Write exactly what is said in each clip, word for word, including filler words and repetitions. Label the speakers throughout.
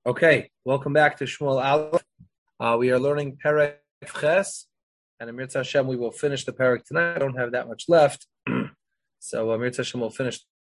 Speaker 1: Okay, welcome back to Shmuel Aleph. Uh, we are learning Perek Ches, and Amir Hashem, we will finish the Perek tonight. I don't have that much left, so Amir Hashem will finish.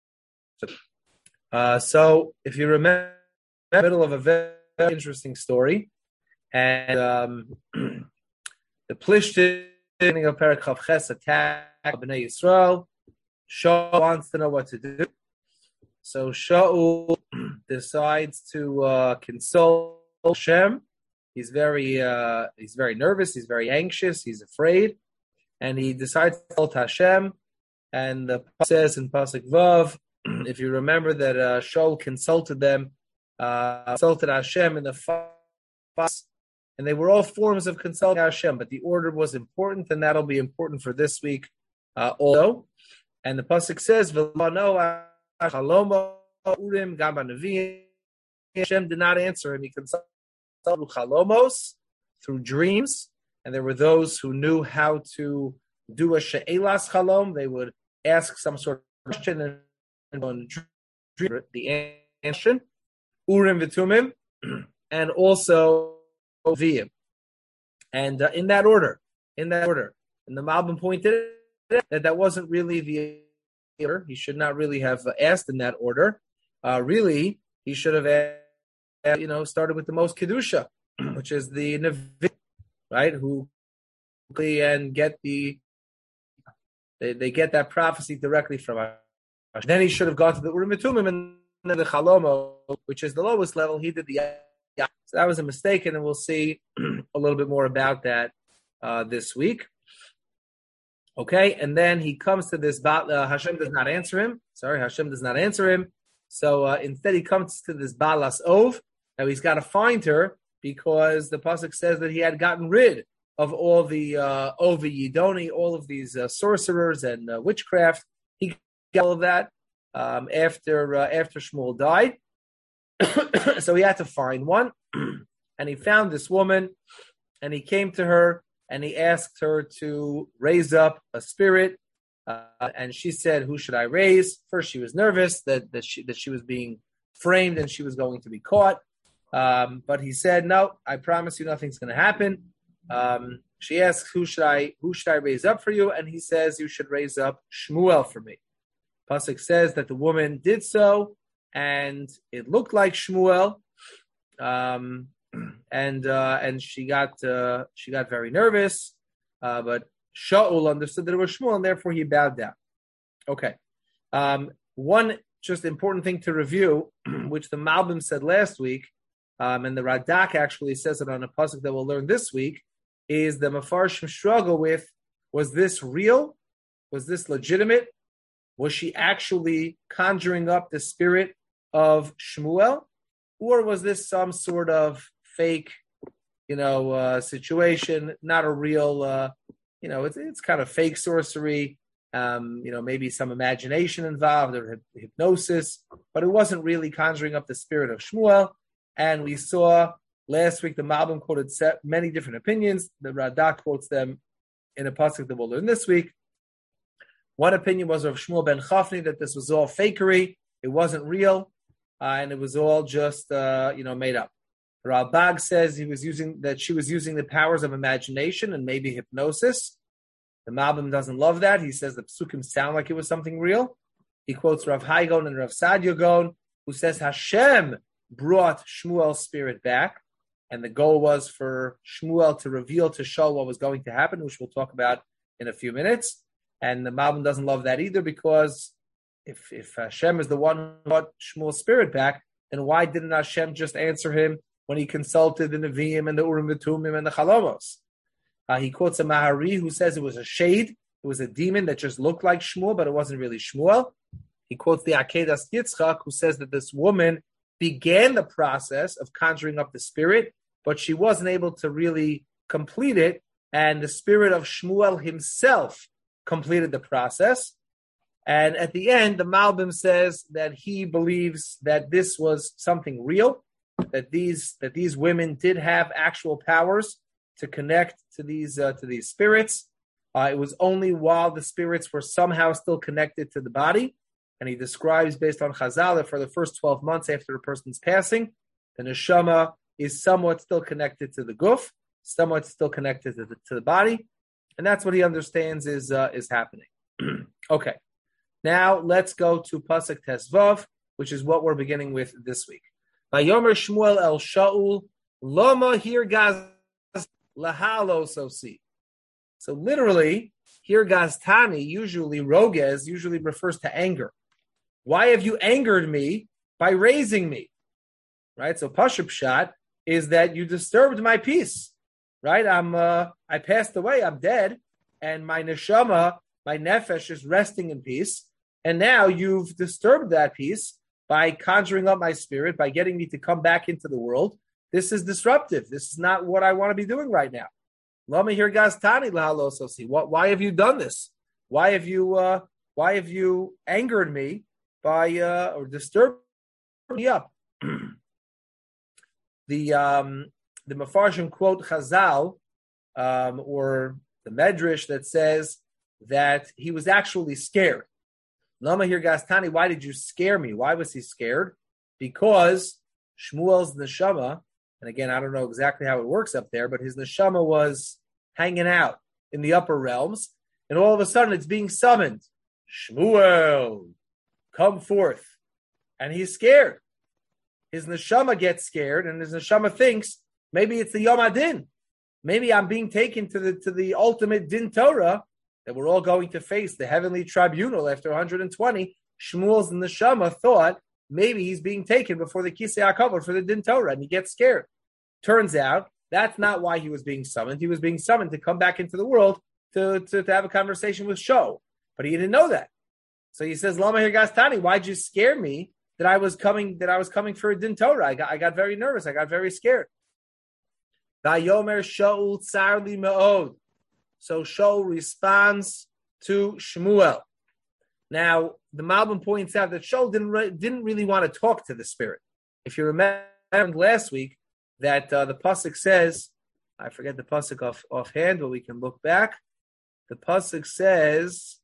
Speaker 1: Uh, so, if you remember, in the middle of a very, very interesting story, and um, the Plishtim of Perek Ches attack Bnei Yisrael. Shaul wants to know what to do. So Shaul decides to uh, console Hashem. He's very, uh, he's very nervous. He's very anxious. He's afraid, and he decides to consult Hashem. And the Pasuk says in Pasuk Vav, if you remember that uh, Shaul consulted them, uh, consulted Hashem in the fast, and they were all forms of consulting Hashem. But the order was important, and that'll be important for this week uh, also. And the Pasuk says, "V'lo Chalomo Urim Gam Hanavim." Hashem did not answer him. He consulted through Chalomos, through dreams, and there were those who knew how to do a She'elas Chalom. They would ask some sort of question and on the answer. Urim V'tumim, and also V'im, and uh, in that order, in that order. And the Malbim pointed out that that wasn't really the order. He should not really have asked in that order. Uh, really, he should have asked, you know, started with the most kedusha, which is the Nevi, right? Who and get the they, they get that prophecy directly from us. Then he should have gone to the Urim V'tumim and the Chalomo, which is the lowest level. He did the yeah. So that was a mistake, and we'll see a little bit more about that uh, this week. Okay, and then he comes to this, uh, Hashem does not answer him. Sorry, Hashem does not answer him. So uh, instead he comes to this Balas Ov. Now he's got to find her because the Pasuk says that he had gotten rid of all the uh, Ovi Yidoni, all of these uh, sorcerers and uh, witchcraft. He got all of that um, after, uh, after Shmuel died. So he had to find one. And he found this woman, and he came to her, and he asked her to raise up a spirit, uh, and she said, "Who should I raise?" First, she was nervous that that she that she was being framed and she was going to be caught. Um, but he said, "No, I promise you, nothing's going to happen." Um, she asks, "Who should I who should I raise up for you?" And he says, "You should raise up Shmuel for me." Pasuk says that the woman did so, and it looked like Shmuel. Um, And uh, and she got uh, she got very nervous, uh, but Shaul understood that it was Shmuel, and therefore he bowed down. Okay, um, one just important thing to review, which the Malbim said last week, um, and the Radak actually says it on a pasuk that we'll learn this week, is the Mefarshim struggle with: was this real? Was this legitimate? Was she actually conjuring up the spirit of Shmuel, or was this some sort of fake, you know, uh, situation, not a real, uh, you know, it's it's kind of fake sorcery, um, you know, maybe some imagination involved or hypnosis, but it wasn't really conjuring up the spirit of Shmuel. And we saw last week the Malbim quoted set many different opinions. The Radak quotes them in a pasuk that we'll learn this week. One opinion was of Shmuel ben Chafni, that this was all fakery, it wasn't real, uh, and it was all just, uh, you know, made up. Ralbag says he was using that she was using the powers of imagination and maybe hypnosis. The Malbim doesn't love that. He says the psukim sound like it was something real. He quotes Rav Haigon and Rav Sadia Gon, who says Hashem brought Shmuel's spirit back, and the goal was for Shmuel to reveal to Shaul what was going to happen, which we'll talk about in a few minutes. And the Malbim doesn't love that either, because if if Hashem is the one who brought Shmuel's spirit back, then why didn't Hashem just answer him when he consulted the Nevi'im and the Urim V'tumim and the Chalomos? Uh, he quotes a Mahari who says it was a shade, it was a demon that just looked like Shmuel, but it wasn't really Shmuel. He quotes the Akedas Yitzchak, who says that this woman began the process of conjuring up the spirit, but she wasn't able to really complete it, and the spirit of Shmuel himself completed the process. And at the end, the Malbim says that he believes that this was something real, that these that these women did have actual powers to connect to these uh, to these spirits. Uh, it was only while the spirits were somehow still connected to the body. And he describes, based on Chazal, that for the first twelve months after a person's passing, The neshama is somewhat still connected to the guf, somewhat still connected to the, to the body, and that's what he understands is uh, is happening. Okay, now let's go to pasuk Tesvav, which is what we're beginning with this week. Vayomer Shmuel el Shaul Lama hirgaz lahalo sosi. So literally, hirgaz tani, usually rogez, usually refers to anger. Why have you angered me by raising me? Right? So Pashup Pshat is that you disturbed my peace. Right? I'm uh, I passed away, I'm dead, and my neshama, my nefesh is resting in peace. And now you've disturbed that peace by conjuring up my spirit, by getting me to come back into the world. This is disruptive. This is not what I want to be doing right now. Lama hirgaz tani lahalo sosi. Why have you done this? Why have you uh, why have you angered me by uh, or disturbed me up? the um, the Mefarshim quote Chazal um, or the Medrash that says that he was actually scared. Lama hirgaz tani, why did you scare me? Why was he scared? Because Shmuel's neshama, and again, I don't know exactly how it works up there, but his neshama was hanging out in the upper realms, and all of a sudden it's being summoned. Shmuel, come forth. And he's scared. His neshama gets scared, and his neshama thinks, maybe it's the Yom Adin. Maybe I'm being taken to the to the ultimate Din Torah that we're all going to face, the heavenly tribunal after one hundred twenty. Shmuel's neshama thought maybe he's being taken before the Kisei HaKavod for the Din Torah, and he gets scared. Turns out that's not why he was being summoned. He was being summoned to come back into the world to, to, to have a conversation with Sho. But he didn't know that. So he says, Lama hirgaz tani, why'd you scare me that I was coming that I was coming for a Din Torah? I got, I got very nervous. I got very scared. Vayomer Shaul tsar li me'od. So Shaul responds to Shmuel. Now, the Malbim points out that Shaul didn't, re- didn't really want to talk to the spirit. If you remember last week, that uh, the pasuk says, I forget the pasuk off offhand, but we can look back. The pasuk says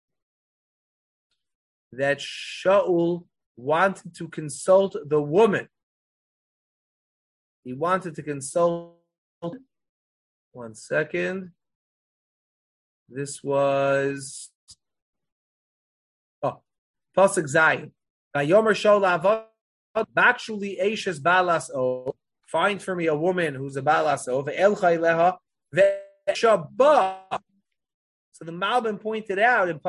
Speaker 1: that Shaul wanted to consult the woman. He wanted to consult. One second. This was oh pasuk Zayin. Vayomer Shaul avad bakshu li eishes balas o. Find for me a woman who's a balaso. So the Malbim pointed out in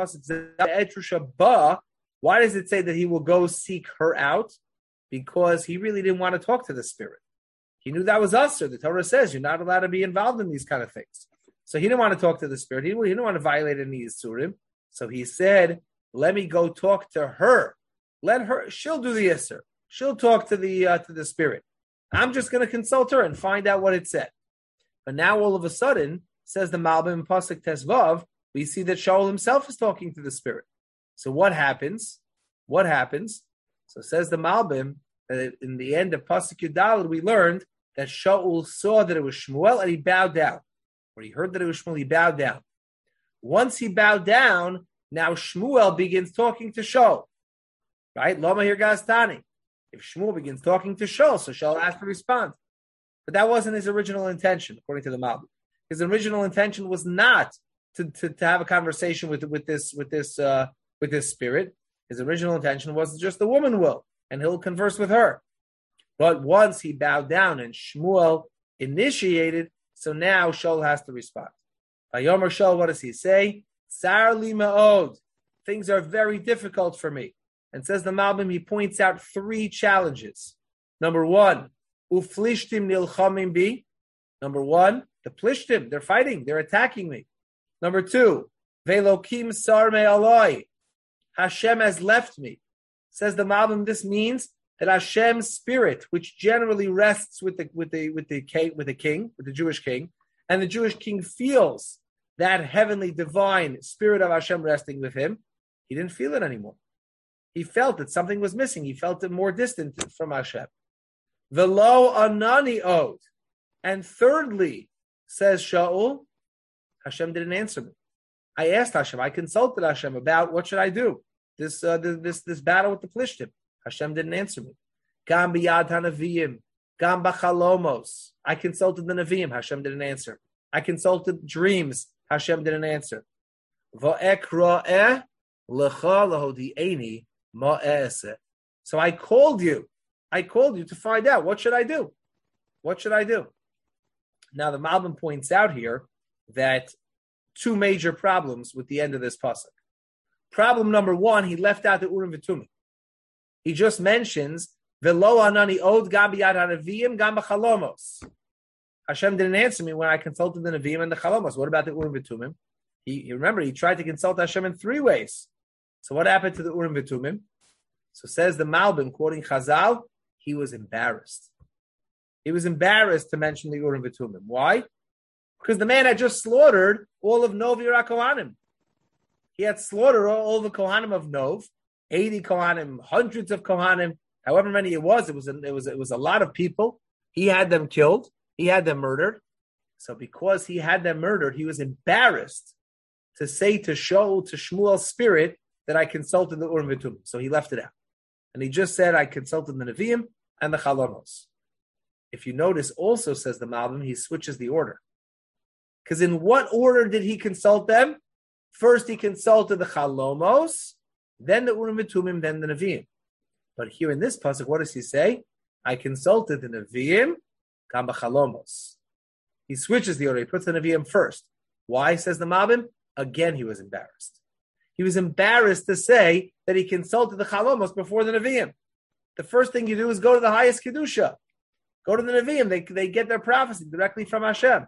Speaker 1: pasuk, why does it say that he will go seek her out? Because he really didn't want to talk to the spirit. He knew that was usher. The Torah says you're not allowed to be involved in these kind of things. So he didn't want to talk to the spirit. He didn't want to violate any Yisurim. So he said, let me go talk to her. Let her, she'll do the Yisur. She'll talk to the uh, to the spirit. I'm just going to consult her and find out what it said. But now all of a sudden, says the Malbim in Pasuk Tesvav, we see that Shaul himself is talking to the spirit. So what happens? What happens? So says the Malbim, that in the end of Pasuk Yudalad, we learned that Shaul saw that it was Shmuel and he bowed down. Or he heard that it was Shmuel, he bowed down. Once he bowed down, now Shmuel begins talking to Shaul. Right? Lama hirgaz tani. If Shmuel begins talking to Shaul, so Shaul has to respond. But that wasn't his original intention, according to the Malbim. His original intention was not to, to, to have a conversation with with this with this uh, with this spirit. His original intention was just the woman will, and he'll converse with her. But once he bowed down and Shmuel initiated, so now Shaul has to respond. Vayomer Shaul, what does he say? Tsar li me'od. Things are very difficult for me. And says the Malbim, he points out three challenges. Number one, uflishtim nilchamim bi. Number one, the plishtim, they're fighting, they're attacking me. Number two, velokim sar me'aloi. Hashem has left me. Says the Malbim, this means that Hashem's spirit, which generally rests with the with the with the king, with the king, with the Jewish king, and the Jewish king feels that heavenly divine spirit of Hashem resting with him, he didn't feel it anymore. He felt that something was missing. He felt it more distant from Hashem. Velo anani od. And thirdly, says Shaul, Hashem didn't answer me. I asked Hashem, I consulted Hashem about what should I do? This uh, this this battle with the Plishtim. Hashem didn't answer me. Gam biyad hanaviyim. Gam b'chalomos. I consulted the Nevi'im. Hashem didn't answer. I consulted dreams. Hashem didn't answer. V'ekra'eh lecha lahodi'eni ma'eseh. So I called you. I called you to find out, what should I do? What should I do? Now the Malbim points out here that two major problems with the end of this pasuk. Problem number one, he left out the Urim v'Tumim. He just mentions V'lo anani od gam b'yad hanaviyim gam b'chalomos. Hashem didn't answer me when I consulted the Nevi'im and the Chalomos. What about the Urim v'Tumim? He, he remember he tried to consult Hashem in three ways. So what happened to the Urim v'Tumim? So says the Malbim, quoting Chazal, he was embarrassed. He was embarrassed to mention the Urim v'Tumim. Why? Because the man had just slaughtered all of Nov Yira Kohanim. He had slaughtered all, all the Kohanim of Nov, eighty Kohanim, hundreds of Kohanim, however many it was. It was a, it was it was a lot of people. He had them killed. He had them murdered. So because he had them murdered, he was embarrassed to say to show to Shmuel's spirit that I consulted the Urim v'Tumim. So he left it out. And he just said, I consulted the Nevi'im and the Chalomos. If you notice, also, says the Malbim, he switches the order. Because in what order did he consult them? First, he consulted the Chalomos, then the Urim v'Tumim, then the Nevi'im. But here in this pasuk, what does he say? I consulted the Nevi'im, Gam b'Chalomos. He switches the order. He puts the Nevi'im first. Why, says the Malbim? Again, he was embarrassed. He was embarrassed to say that he consulted the Chalomos before the Nevi'im. The first thing you do is go to the highest Kedusha. Go to the Nevi'im. They, they get their prophecy directly from Hashem.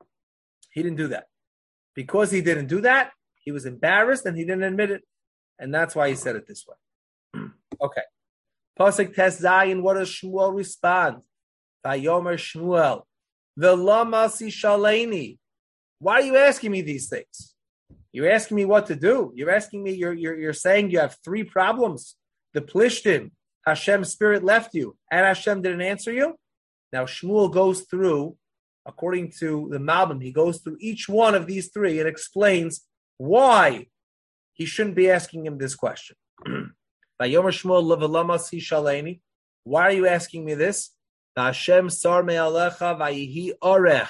Speaker 1: He didn't do that. Because he didn't do that, he was embarrassed and he didn't admit it. And that's why he said it this way. Okay. Pasuk Tes Zayin, what does Shmuel respond? Vayomer Shmuel, V'lama si shaleni. Why are you asking me these things? You're asking me what to do. You're asking me, you're, you're, you're saying you have three problems. The Plishtim, Hashem's spirit left you, and Hashem didn't answer you. Now Shmuel goes through, according to the Malbim, he goes through each one of these three and explains why he shouldn't be asking him this question. Vayomer Shmuel levelama si shaleni. Why are you asking me this? Hashem sar me'alecha vayihi orech.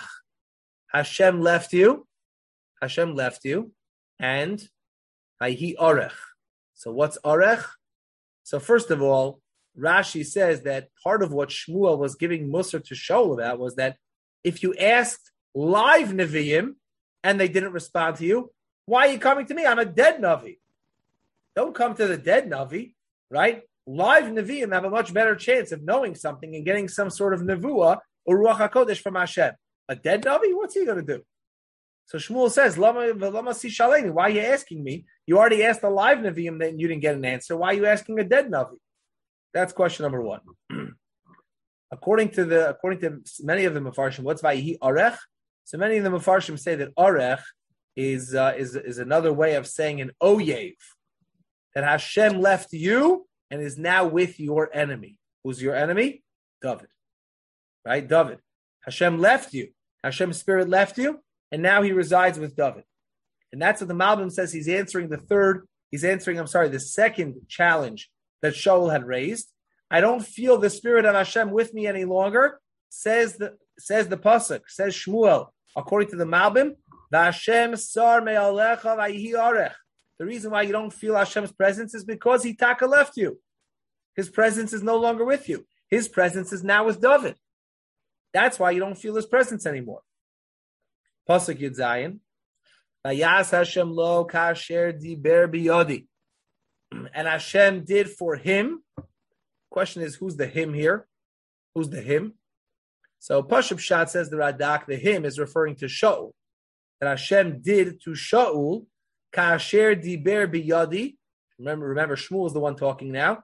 Speaker 1: Hashem left you. Hashem left you. And vayihi orech. So what's orech? So first of all, Rashi says that part of what Shmuel was giving Musar to Shaul about was that if you asked live Nevi'im and they didn't respond to you, why are you coming to me? I'm a dead Navi. Don't come to the dead Navi, right? Live Nevi'im have a much better chance of knowing something and getting some sort of Nevuah or Ruach HaKodesh from Hashem. A dead Navi? What's he going to do? So Shmuel says, Lama, Lama si shaleni. Why are you asking me? You already asked a live Nevi'im and you didn't get an answer. Why are you asking a dead Navi? That's question number one. According to the, according to many of the Mefarshim, what's Vayihi Orech? So many of the Mefarshim say that Orech is, uh, is, is another way of saying an Oyev. That Hashem left you and is now with your enemy. Who's your enemy? David. Right? David. Hashem left you. Hashem's spirit left you, and now he resides with David. And that's what the Malbim says. He's answering the third, he's answering, I'm sorry, the second challenge that Shaul had raised. I don't feel the spirit of Hashem with me any longer, says the says the pasuk, says Shmuel, according to the Malbim, the Hashem sar me'alecha vayihi orech. The reason why you don't feel Hashem's presence is because he taka left you. His presence is no longer with you. His presence is now with David. That's why you don't feel his presence anymore. Pasuk Yud Zayin. Vayas Hashem lo kasher diber biyodi. And Hashem did for him. Question is, who's the him here? Who's the him? So Pashup Shat says the Radak, the him is referring to Shaul. That Hashem did to Shaul kasher diber biyodi. Remember, remember, Shmuel is the one talking now.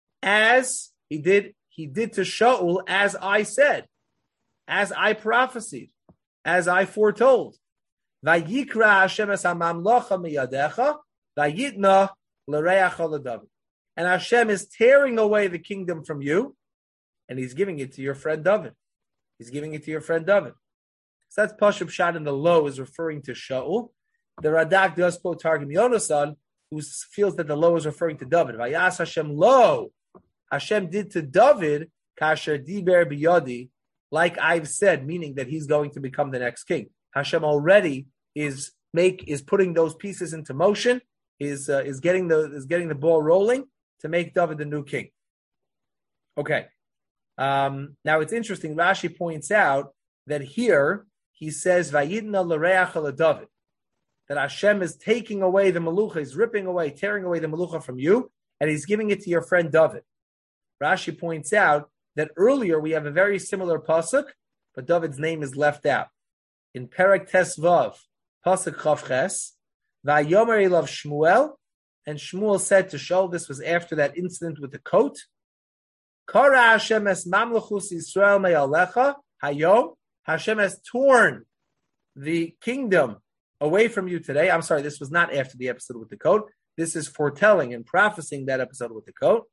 Speaker 1: As he did, he did to Shaul as I said, as I prophesied, as I foretold. Vayikra Hashem es hamamlocha miyadecha, vayitna l'reach l'David. And Hashem is tearing away the kingdom from you, and he's giving it to your friend David. He's giving it to your friend David. So that's Pashup Shad in the low is referring to Shaul. The Radak does quote Targum Yonasan, who feels that the low is referring to David. Vayas Hashem lo. Hashem did to David kasher diber biyodi, like I've said, meaning that he's going to become the next king. Hashem already is make is putting those pieces into motion, is uh, is getting the is getting the ball rolling to make David the new king. Okay. Um, now it's interesting. Rashi points out that here he says Vayidna l'reach ala David, that Hashem is taking away the melucha, he's ripping away, tearing away the melucha from you, and he's giving it to your friend David. Rashi points out that earlier we have a very similar pasuk, but David's name is left out. In Perek Tesvav, pasuk Chav Ches, Vayomer elav Shmuel, and Shmuel said to Shaul, this was after that incident with the coat, Kara Hashem es mamlechus Yisrael me'alecha, hayom, Hashem has torn the kingdom away from you today. I'm sorry, this was not after the episode with the coat. This is foretelling and prophesying that episode with the coat.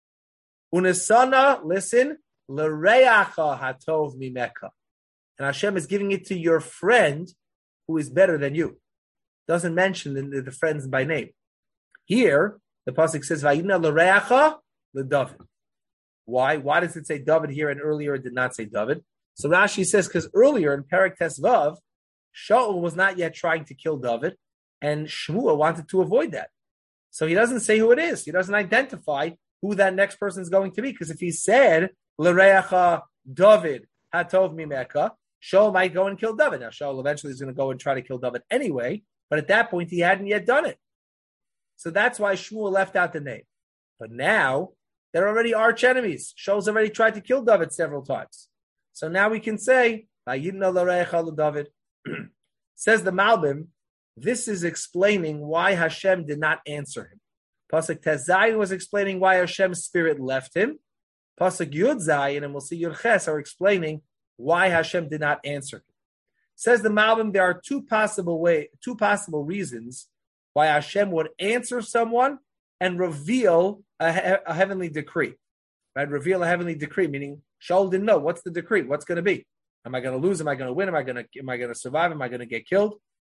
Speaker 1: Unesana, listen, l'reacha hatov mimeka. And Hashem is giving it to your friend who is better than you. Doesn't mention the, the friends by name. Here, the pasuk says, Vayina l'reacha l'David. Why? Why does it say David here and earlier it did not say David? So Rashi says, because earlier in Perek Tesvav, Shaul was not yet trying to kill David, and Shmuel wanted to avoid that. So he doesn't say who it is. He doesn't identify who that next person is going to be. Because if he said, L'reacha David hatov mimeka, Shaul might go and kill David. Now, Shaul eventually is going to go and try to kill David anyway, but at that point, he hadn't yet done it. So that's why Shmuel left out the name. But now, they're already arch enemies. Shaul's already tried to kill David several times. So now we can say, Vayidna l'reacha David. Says the Malbim, this is explaining why Hashem did not answer him. Pasuk Tezayin was explaining why Hashem's spirit left him. Pasuk Yud Zayin, and we'll see Yud Ches, are explaining why Hashem did not answer him. Says the Malbim, there are two possible way, two possible reasons why Hashem would answer someone and reveal a, he- a heavenly decree. Right? Reveal a heavenly decree, meaning Shaul didn't know what's the decree, what's going to be. Am I going to lose? Am I going to win? Am I going to am I going to survive? Am I going to get killed?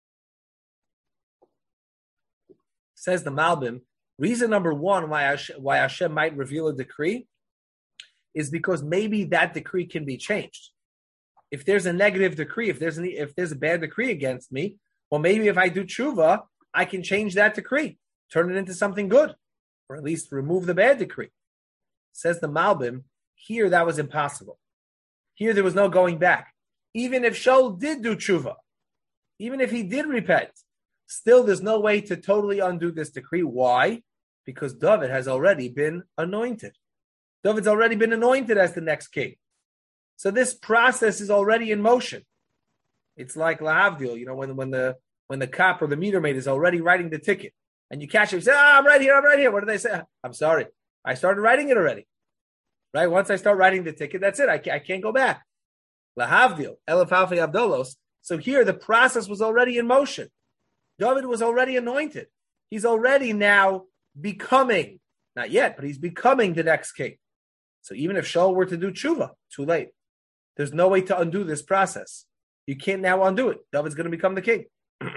Speaker 1: Says the Malbim, reason number one why Hashem, why Hashem might reveal a decree is because maybe that decree can be changed. If there's a negative decree, if there's an, if there's a bad decree against me, well, maybe if I do tshuva, I can change that decree, turn it into something good, or at least remove the bad decree. Says the Malbim, here that was impossible. Here there was no going back. Even if Shaul did do tshuva, even if he did repent, still there's no way to totally undo this decree. Why? Because David has already been anointed. David's already been anointed as the next king. So this process is already in motion. It's like lahavdil, you know, when, when the when the cop or the meter maid is already writing the ticket, and you catch him, you say, oh, I'm right here, I'm right here. What do they say? I'm sorry. I started writing it already. Right? Once I start writing the ticket, that's it. I can't, I can't go back. Lahavdil, Elef Alfei Abdolos. So here the process was already in motion. David was already anointed. He's already now becoming, not yet, but he's becoming the next king. So even if Shaul were to do tshuva, too late. There's no way to undo this process. You can't now undo it. David's going to become the king.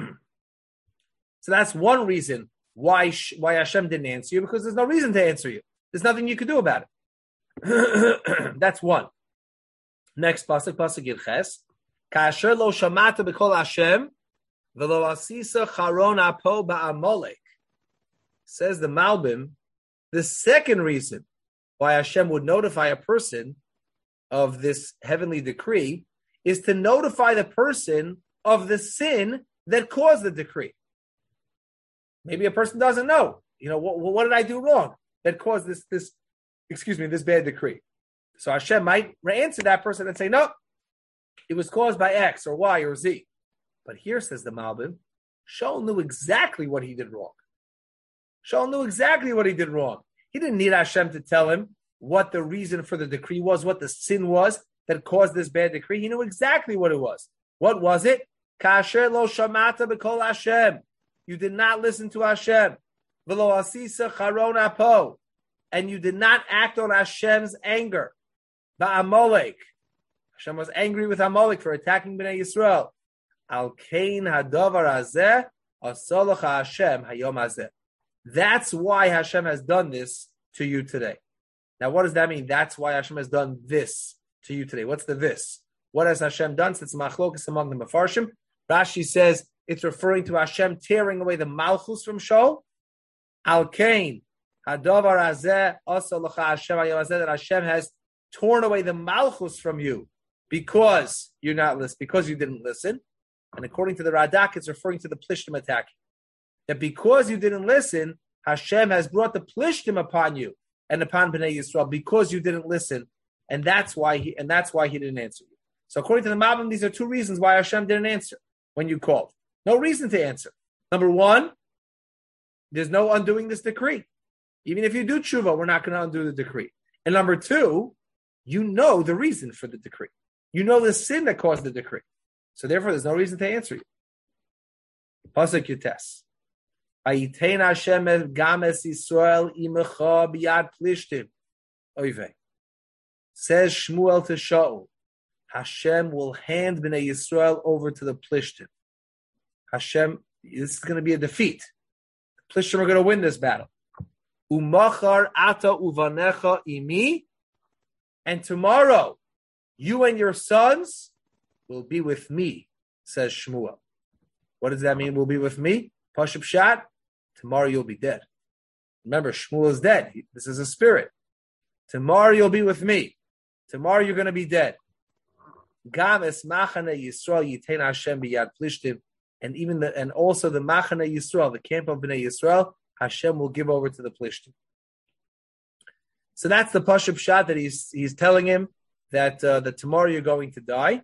Speaker 1: So that's one reason why, why Hashem didn't answer you, because there's no reason to answer you. There's nothing you can do about it. That's one. Next pasuk, pasuk Yud Ches. Kasher lo shamata b'kol Hashem v'lo asisa charon apo ba'amolek. Says the Malbim, the second reason why Hashem would notify a person of this heavenly decree is to notify the person of the sin that caused the decree. Maybe a person doesn't know. You know, what, what did I do wrong that caused this, this, excuse me, this bad decree? So Hashem might answer that person and say, no, it was caused by X or Y or Z. But here, says the Malbim, Shaul knew exactly what he did wrong. Shaul knew exactly what he did wrong. He didn't need Hashem to tell him what the reason for the decree was, what the sin was that caused this bad decree. He knew exactly what it was. What was it? Kasher lo shamata b'kol Hashem. You did not listen to Hashem. V'lo asisa charon apo. And you did not act on Hashem's anger. Ba'amolek. Hashem was angry with Amalek for attacking Bnei Yisrael. Al kain hadavar hazeh asalach Hashem hayom hazeh. That's why Hashem has done this to you today. Now, what does that mean? That's why Hashem has done this to you today. What's the this? What has Hashem done? Since machlokas among the Mefarshim, Rashi says it's referring to Hashem tearing away the malchus from Shaul. Al kain hadavar hazeh asa l'cha Hashem hayom hazeh, that Hashem has torn away the malchus from you because you're not listening, because you didn't listen. And according to the Radak, it's referring to the Plishtim attack. That because you didn't listen, Hashem has brought the Plishtim upon you and upon Bnei Yisrael because you didn't listen, and that's why he and that's why he didn't answer you. So according to the Malbim, these are two reasons why Hashem didn't answer when you called. No reason to answer. Number one, there's no undoing this decree. Even if you do tshuva, we're not going to undo the decree. And number two, you know the reason for the decree. You know the sin that caused the decree. So therefore, there's no reason to answer you. Pasuk Yutes. Vayitein Hashem gam es Yisrael imecha biyad plishtim. Oivei. Says Shmuel to Shaul, Hashem will hand Bnei Yisrael over to the Plishtim. Hashem, this is going to be a defeat. The Plishtim are going to win this battle. Umachar ata uvanecha imi. And tomorrow, you and your sons will be with me, says Shmuel. What does that mean, will be with me? Pashup Shat, tomorrow you'll be dead. Remember, Shmuel is dead. This is a spirit. Tomorrow you'll be with me. Tomorrow you're going to be dead. Gam es machane Yisrael yitein Hashem biyad plishtim, and even the and also the machane Yisrael, the camp of Bnei Yisrael, Hashem will give over to the plishtim. So that's the Pashup Shat that he's he's telling him that uh, that tomorrow you're going to die.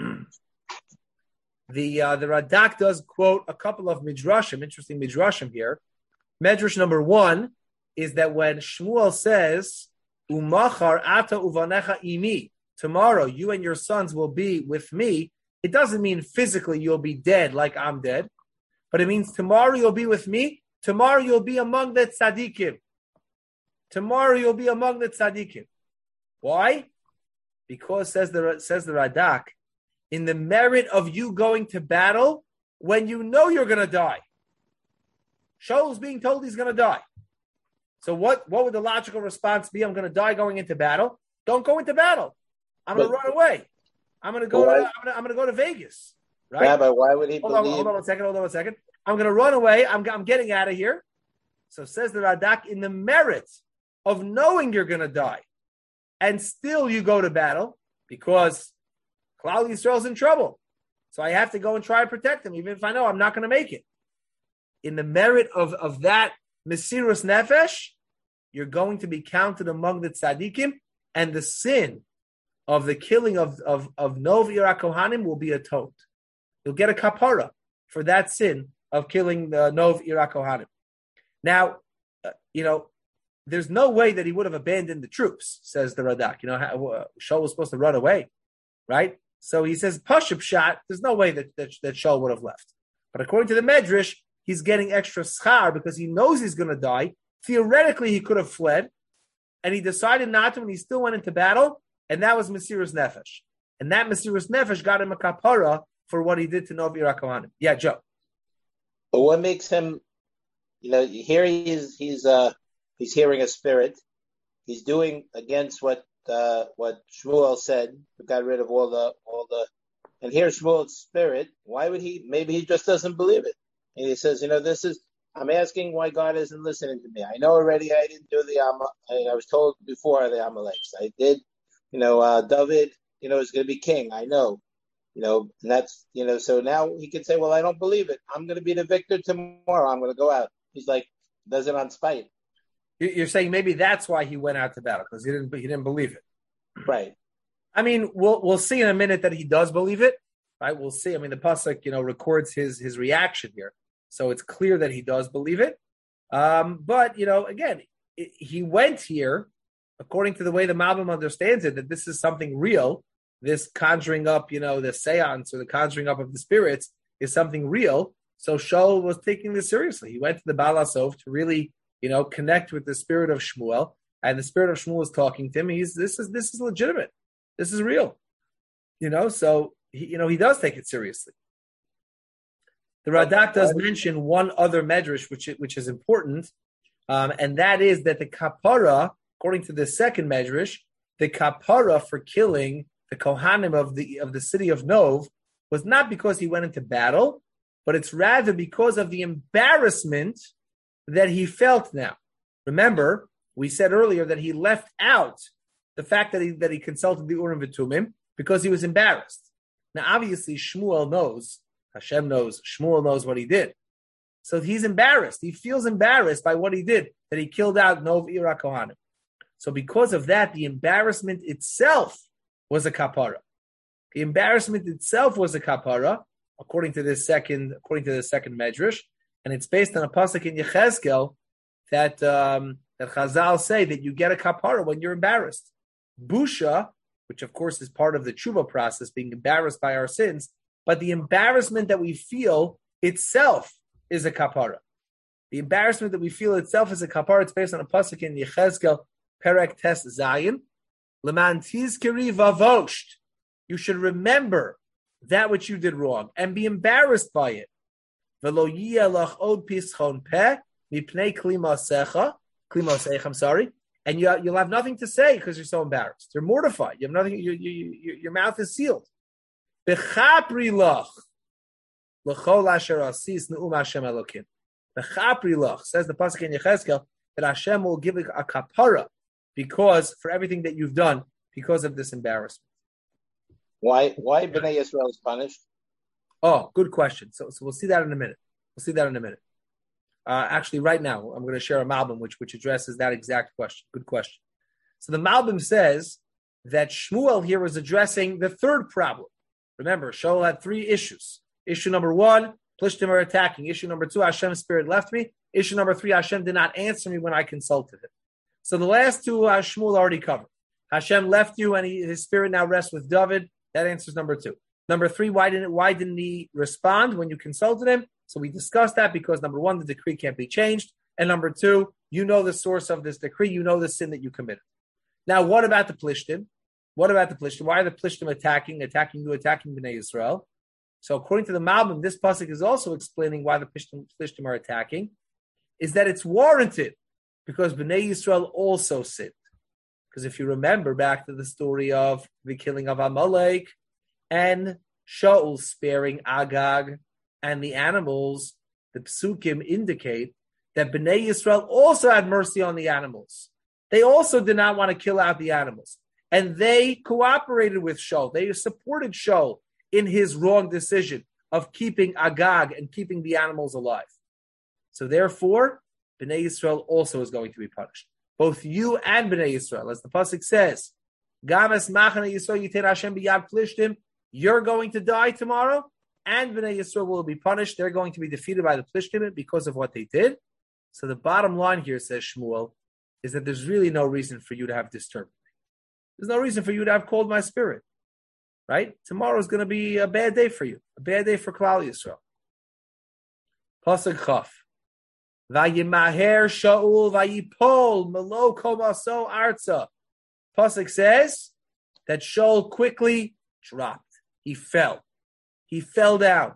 Speaker 1: The uh, the Radak does quote a couple of midrashim, interesting midrashim here. Medrash number one is that when Shmuel says, "Umachar ata uvanecha imi," tomorrow you and your sons will be with me, it doesn't mean physically you'll be dead like I'm dead, but it means tomorrow you'll be with me. Tomorrow you'll be among the tzaddikim. Tomorrow you'll be among the tzaddikim. Why? Because says the says the Radak, in the merit of you going to battle when you know you're going to die. Shaul's being told he's going to die. So what, what would the logical response be? I'm going to die going into battle. Don't go into battle. I'm going to run away. I'm going to go. To, I'm, going to, I'm going to go to Vegas. Right?
Speaker 2: Yeah, but why would he
Speaker 1: hold
Speaker 2: believe?
Speaker 1: On, hold on one second. Hold on one second. I'm going to run away. I'm, I'm getting out of here. So says the Radak, in the merit of knowing you're going to die, and still you go to battle because Klal Yisrael's in trouble. So I have to go and try to protect him, even if I know I'm not going to make it. In the merit of, of that Mesirus Nefesh, you're going to be counted among the tzaddikim, and the sin of the killing of, of, of Nov Ira Kohanim will be atoned. You'll get a kapara for that sin of killing the Nov Ira Kohanim. Now, uh, you know, there's no way that he would have abandoned the troops, says the Radak. You know, uh, Shaul was supposed to run away, right? So he says, Pashup Shat, there's no way that, that, that Shaul would have left. But according to the Medrash, he's getting extra schar because he knows he's going to die. Theoretically, he could have fled, and he decided not to, and he still went into battle, and that was Mesirus Nefesh. And that Mesirus Nefesh got him a kapara for what he did to Nov Ira Kohanim. Yeah, Joe.
Speaker 2: But what makes him, you know, here he is, he's, uh, he's hearing a spirit. He's doing against what uh, what Shmuel said. We got rid of all the all the, and here's Shmuel's spirit. Why would he? Maybe he just doesn't believe it. And he says, you know, this is. I'm asking why God isn't listening to me. I know already. I didn't do the. Um, I, I was told before the Amaleks. I did. You know, uh, David. You know, is going to be king. I know. You know, and that's you know. So now he can say, well, I don't believe it. I'm going to be the victor tomorrow. I'm going to go out. He's like, does it on spite.
Speaker 1: You're saying maybe that's why he went out to battle, because he didn't he didn't believe it.
Speaker 2: Right.
Speaker 1: I mean, we'll we'll see in a minute that he does believe it. Right? We'll see. I mean, the pasuk, you know, records his his reaction here, so it's clear that he does believe it. Um, but you know, again, it, he went here according to the way the Malbim understands it, that this is something real. This conjuring up, you know, the seance or the conjuring up of the spirits is something real. So Shaul was taking this seriously. He went to the Baal HaSov to really, you know, connect with the spirit of Shmuel, and the spirit of Shmuel is talking to him. He's this is this is legitimate. This is real, you know. So he, you know, he does take it seriously. The Radak does mention one other medrash, which which is important, um, and that is that the kapara according to the second medrash, the kapara for killing the Kohanim of the of the city of Nov was not because he went into battle, but it's rather because of the embarrassment that he felt now. Remember, we said earlier that he left out the fact that he that he consulted the Urim V'Tumim because he was embarrassed. Now, obviously, Shmuel knows, Hashem knows, Shmuel knows what he did. So he's embarrassed. He feels embarrassed by what he did, that he killed out Nov Ira Kohanim. So because of that, the embarrassment itself was a kapara. The embarrassment itself was a kapara, according to this second, according to the second medrash, and it's based on a pasuk in Yechezkel that um, that Chazal say that you get a kapara when you're embarrassed. Busha, which of course is part of the tshuva process, being embarrassed by our sins, but the embarrassment that we feel itself is a kapara. The embarrassment that we feel itself is a kapara. It's based on a pasuk in Yechezkel, Perek Tes Zayin, Leman Tizkeri Vavosht. You should remember that which you did wrong and be embarrassed by it. Velo yiyelach od pischon peh mipnei klimasecha, klimasecha, I'm sorry, and you, you'll have nothing to say because you're so embarrassed. You're mortified. You have nothing. You, you, you, your mouth is sealed. Bechapri lach l'chol asher asis neum Hashem Elokim. Bechapri lach, says the pasuk in Yechezkel, that Hashem will give a kapara because for everything that you've done because of this embarrassment.
Speaker 2: Why? Why Bnei Yisrael is punished?
Speaker 1: Oh, good question. So, so we'll see that in a minute. We'll see that in a minute. Uh, actually, right now, I'm going to share a Malbim which which addresses that exact question. Good question. So the Malbim says that Shmuel here is addressing the third problem. Remember, Shaul had three issues. Issue number one, Plishtim are attacking. Issue number two, Hashem's spirit left me. Issue number three, Hashem did not answer me when I consulted him. So the last two, uh, Shmuel already covered. Hashem left you, and he, his spirit now rests with David. That answers number two. Number three, why didn't why didn't he respond when you consulted him? So we discussed that because number one, the decree can't be changed, and number two, you know the source of this decree, you know the sin that you committed. Now, what about the Plishtim? What about the Plishtim? Why are the Plishtim attacking, attacking you, attacking Bnei Yisrael? So according to the Malbim, this pasuk is also explaining why the Plishtim, Plishtim are attacking, is that it's warranted because Bnei Yisrael also sinned. Because if you remember back to the story of the killing of Amalek and Shaul sparing Agag and the animals, the psukim indicate that Bnei Yisrael also had mercy on the animals. They also did not want to kill out the animals. And they cooperated with Shaul. They supported Shaul in his wrong decision of keeping Agag and keeping the animals alive. So therefore, Bnei Yisrael also is going to be punished. Both you and Bnei Yisrael, as the pasuk says, Games Machane Yisrael Yiter Hashem B'Yad Plishtim, you're going to die tomorrow, and Bnei Yisrael will be punished. They're going to be defeated by the Plishtim because of what they did. So the bottom line here, says Shmuel, is that there's really no reason for you to have disturbed me. There's no reason for you to have called my spirit. Right? Tomorrow is going to be a bad day for you, a bad day for Klal Yisrael. Pasuk Chaf. Vayimaher Shaul vayipol melo komaso arza. Pasuk says that Shaul quickly dropped. He fell. He fell down.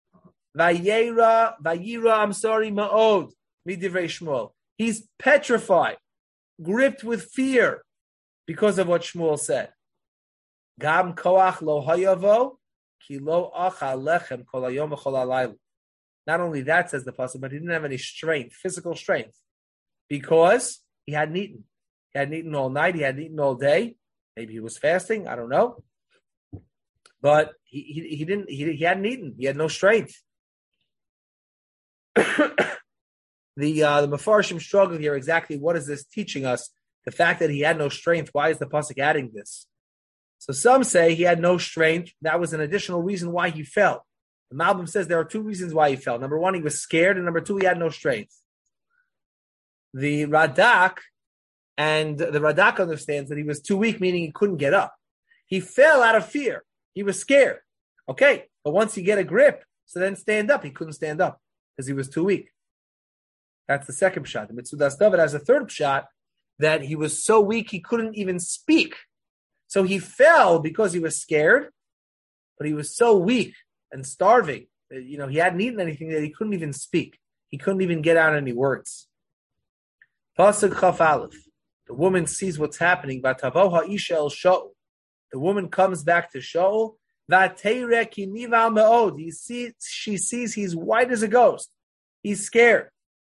Speaker 1: Vayera, vayira, I'm sorry, ma'od, midivrei Shmuel. He's petrified, gripped with fear because of what Shmuel said. Gam koach lo hayavo, ki lo acha lechem kol hayom v'chol halayla. Not only that, says the pasuk, but he didn't have any strength, physical strength, because he hadn't eaten. He hadn't eaten all night. He hadn't eaten all day. Maybe he was fasting. I don't know. But he he, he didn't. He, he hadn't eaten. He had no strength. the uh, the Mefarshim struggle here. Exactly what is this teaching us? The fact that he had no strength. Why is the pasuk adding this? So some say he had no strength. That was an additional reason why he fell. The Malbim says there are two reasons why he fell. Number one, he was scared, and number two, he had no strength. The Radak, and the Radak understands that he was too weak, meaning he couldn't get up. He fell out of fear. He was scared. Okay, but once you get a grip, so then stand up. He couldn't stand up because he was too weak. That's the second shot. The Mitzudas David has a third shot that he was so weak he couldn't even speak. So he fell because he was scared, but he was so weak and starving. You know, he hadn't eaten anything that he couldn't even speak. He couldn't even get out any words. Pasuk Chaf Aleph. The woman sees what's happening. Vatavo ha'isha el Shaul. The woman comes back to Shaul. Vateire ki nival me'od. He sees, she sees he's white as a ghost. He's scared.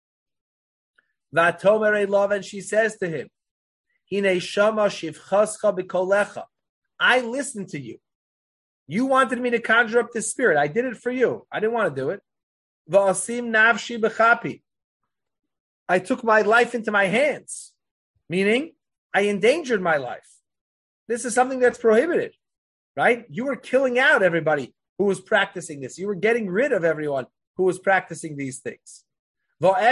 Speaker 1: Vatomer love, and she says to him, Hine shama shivchascha b'kolecha. I listened to you. You wanted me to conjure up this spirit. I did it for you. I didn't want to do it. Va'asim nafshi b'chapi. I took my life into my hands, meaning I endangered my life. This is something that's prohibited, right? You were killing out everybody who was practicing this. You were getting rid of everyone who was practicing these things. But I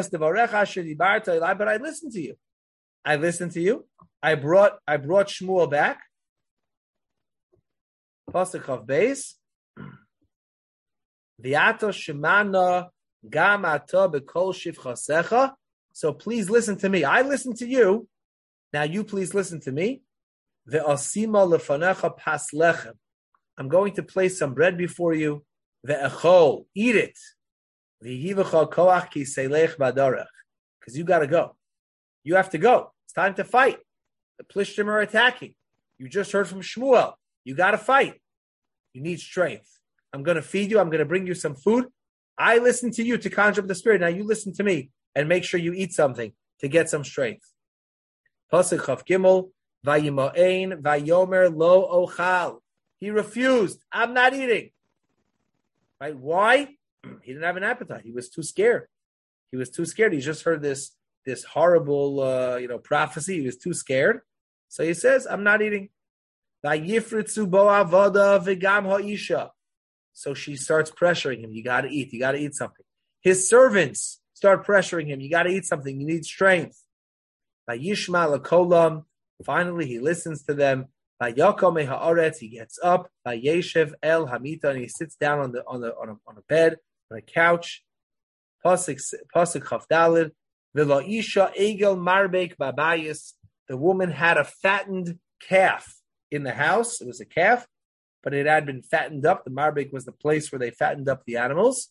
Speaker 1: listened to you. I listened to you. I brought I brought Shmuel back. Pasuk of Beis. V'ato shemana gam ata bekol shivchasecha. So please listen to me. I listen to you. Now you please listen to me. Ve'asima lefanecha pas lechem. I'm going to place some bread before you. Ve'echol. Eat it. V'hivacha koach ki seilech badarech. Because you got to go. You have to go. It's time to fight. The Plishtim are attacking. You just heard from Shmuel. You got to fight. You need strength. I'm going to feed you. I'm going to bring you some food. I listen to you to conjure up the spirit. Now you listen to me and make sure you eat something to get some strength. Pasuk Chav Gimel, Vayimo'ein, Vayomer lo ochal. He refused. I'm not eating. Right? Why? He didn't have an appetite. He was too scared. He was too scared. He just heard this, this horrible, uh, you know, prophecy. He was too scared. So he says, I'm not eating. Vayifritzu bo avoda v'gam ha'isha. So she starts pressuring him. You got to eat. You got to eat something. His servants start pressuring him. You got to eat something. You need strength. Vayishma lekolam. Finally, he listens to them. Vayakom ha'aretz. He gets up. Vayeshev el hamita, and he sits down on the on the on a, on a bed, on a couch. Pasuk pasuk chavdalid. V'la'isha egel marbek babayis. The woman had a fattened calf in the house. It was a calf, but it had been fattened up. The marbek was the place where they fattened up the animals.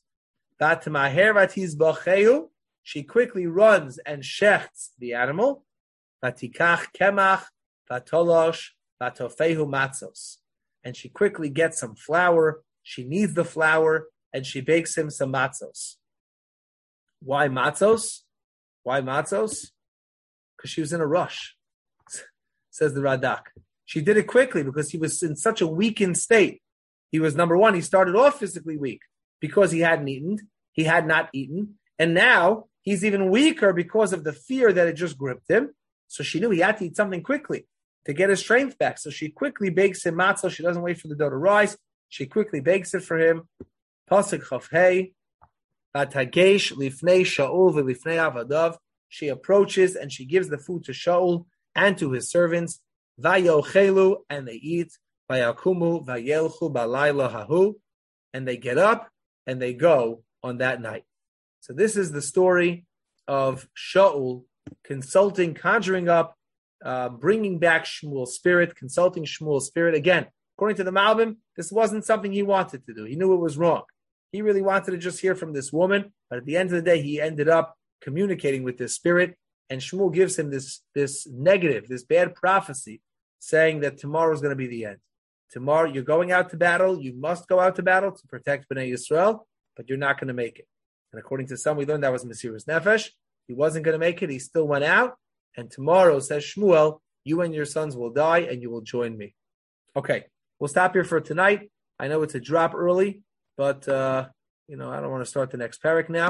Speaker 1: She quickly runs and shechts the animal. Vatikach kemach vatolosh vatofehu matzos. And she quickly gets some flour. She kneads the flour and she bakes him some matzos. Why matzos? Why matzos? Because she was in a rush, says the Radak. She did it quickly because he was in such a weakened state. He was, number one, he started off physically weak because he hadn't eaten. He had not eaten. And now he's even weaker because of the fear that had just gripped him. So she knew he had to eat something quickly to get his strength back. So she quickly bakes him matzah. She doesn't wait for the dough to rise. She quickly bakes it for him. Pasuk Chav Hei. Vatagesh lifnei Shaul v'lifnei avadav. She approaches and she gives the food to Shaul and to his servants. Vayochelu, and they eat. Vayakumu vayelchu balayla hahu, and they get up and they go on that night. So this is the story of Shaul consulting, conjuring up, uh, bringing back Shmuel's spirit, consulting Shmuel's spirit. Again, according to the Malbim, this wasn't something he wanted to do. He knew it was wrong. He really wanted to just hear from this woman, but at the end of the day, he ended up communicating with this spirit, and Shmuel gives him this, this negative, this bad prophecy, saying that tomorrow is going to be the end. Tomorrow, you're going out to battle. You must go out to battle to protect Bnei Yisrael, but you're not going to make it. And according to some, we learned that was Mesiras Nefesh. He wasn't going to make it. He still went out. And tomorrow, says Shmuel, you and your sons will die and you will join me. Okay, we'll stop here for tonight. I know it's a drop early, but, uh, you know, I don't want to start the next parak now.